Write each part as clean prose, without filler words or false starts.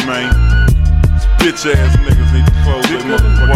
man. Bitch ass niggas need to close their motherfucking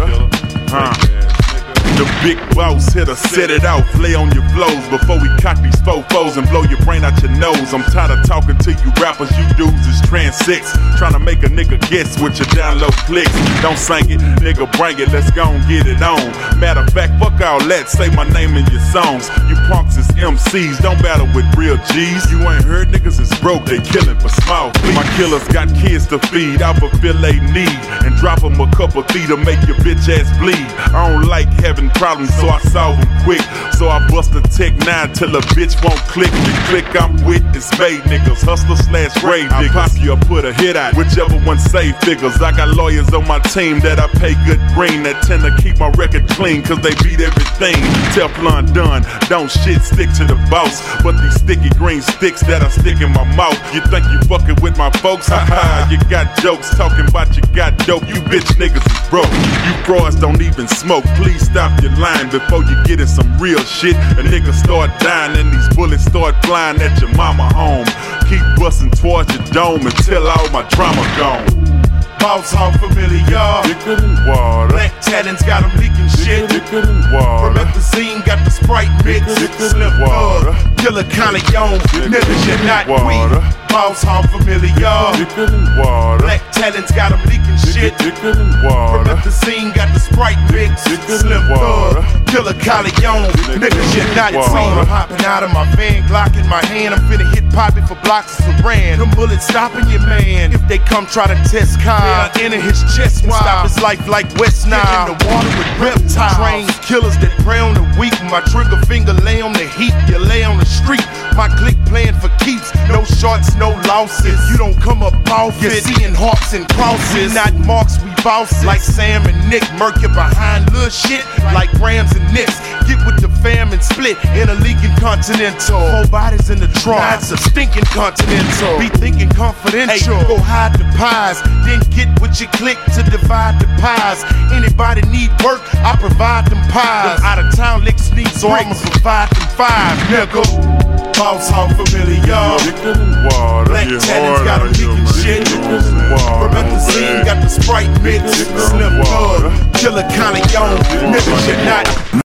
mouth, killer. The big boss hitter, set it out, lay on your flows before we cock these fofos and blow your brain out your nose. I'm tired of talking to you rappers, you dudes is transsex, trying to make a nigga guess with your download clicks. Don't sing it, nigga bring it, let's go and get it on. Matter of fact, fuck all that, say my name in your songs. You punks is MCs, don't battle with real G's. You ain't heard niggas is broke, they killing for small fees. My killers got kids to feed, I fulfill they need, and drop them a couple feet to make your bitch ass bleed. I don't like having problems, so I solve them quick. So I bust a Tech 9 till a bitch won't click. The click I'm with is made niggas, hustler / grave niggas. I pop you or put a hit out, whichever one save figures. I got lawyers on my team that I pay good green, that tend to keep my record clean, cause they beat everything. Teflon done, don't shit stick to the boss, but these sticky green sticks that I stick in my mouth. You think you fucking with my folks? Haha, you got jokes talking about you got dope. You bitch niggas is broke. You frauds don't even smoke. Please stop your line before you get in some real shit. A nigga start dying and these bullets start flying at your mama home. Keep busting towards your dome until all my drama gone. Boss Hogg familiar, thicker than water. Black talents got them leaking shit. Thicker than water. Promethazine got the Sprite mix. Slim Thug, Killer Calion, niggas you're not weak. Boss Hogg familiar, thicker than water. Black talents got them leaking shit. Thicker than water. Promethazine got the Sprite mix. Slim Thug, Killer Calion, niggas you're not weak. I'm hopping out of my van, Glock in my hand. I'm finna hit Poppy for blocks of Saran. Them bullets stopping your man. If they come try to test Kyle, enter his chest and stop his life like West Nile. In the water with reptiles, trained killers that prey on the weak. My trigger finger lay on the heat, you lay on the street. My clique playing for keeps, no shorts, no losses. You don't come up off it, you're seeing hawks and crosses. We not marks, we bosses. Like Sam and Nick, murk you behind little shit like Rams and Knicks. Get with the fam and split in a Lincoln Continental. 4 bodies in the trunk, that's a stinking Continental. Be thinking confidential, hey, go hide the pies, then get with your clique to divide the pies. Anybody need work, I provide them pies. Them out of town licks need so I'ma provide them 5, nigga. Boss Hogg familiar, thicker than water. Black talents got them leaking shit. Promethazine got the Sprite mix. Slim Thug, Killer Calion, niggas you're not